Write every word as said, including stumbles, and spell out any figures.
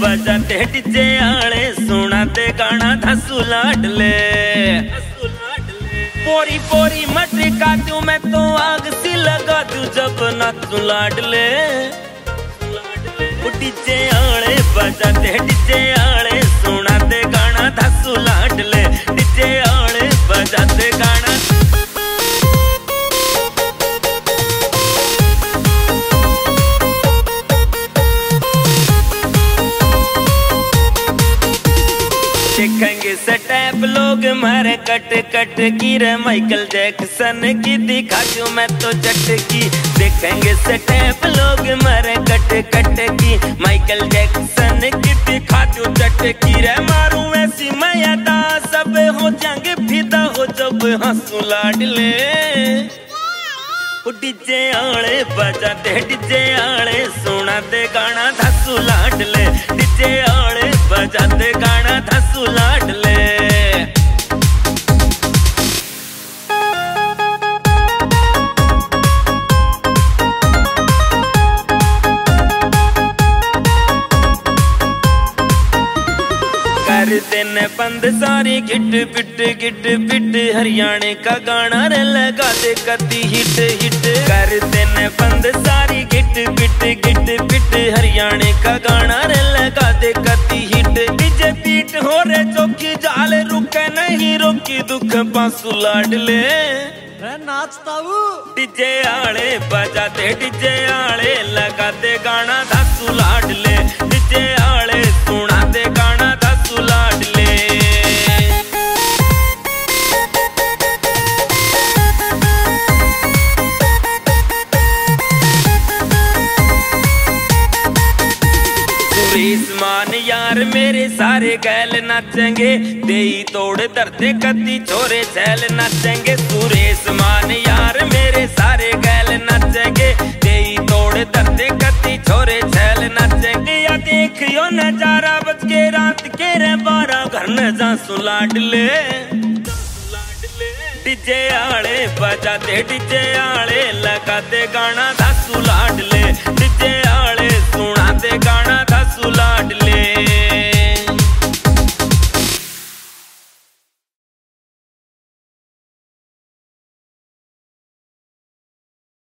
बजाते डीजे आले सुनाते गाना धसू लाडले। पोरी पोरी मटका दूं मैं तो आग सी लगा दूं जब नाचू लाडले। डीजे आले बजाते डीजे आले सुनाते गाना धसू लाडले। डीजे आले बजाते गाना देखेंगे स्टेप लोग मारे कट कट की रे माइकल जैक्सन की दिखा दूं मैं तो चटकी। देखेंगे स्टेप लोग मारे कट कट की माइकल जैक्सन की दिखा दूं चटकी रे। मारूं ऐसी मैं दा सब हो जाएंगे फिदा हो जब हंसू लाडले। डीजे आले बजाते डीजे आले सुनाते गाना धसू लाडले। डीजे आले बजाते गाना धसू लाडले। कर देने बंद सारी गिट पिट गिट पिट हरियाणे का गाना रे लगा दे कती हिट हिट। कर देने बंद सारी गिट पिट गिट पिट हरियाणे का गाना रे लगा दे कती हिट। डीजे बीट हो रे चौकी जाले रुके नहीं रोकी दुख पासू लाडले। नाचता डीजे आले बजाते डीजे आले लगा दे गाना धसू लाडले। डीजे आले सुना दे गाना धसू लाडले। सुरेश मान यार मेरे सारे गैल नाचेंगे देई तोड़ धरते कती छोरे छैल नाचेंगे। सुरेश मान यार मेरे सारे गैल नाचेंगे देई तोड़ धरते कती छोरे छैल नाचेंगे। या देखियो नजारा बच के रात के रे बारह घर न जा सुलाडले। डीजे आले बजाते डीजे आले लगाते गाना धसू लाडले।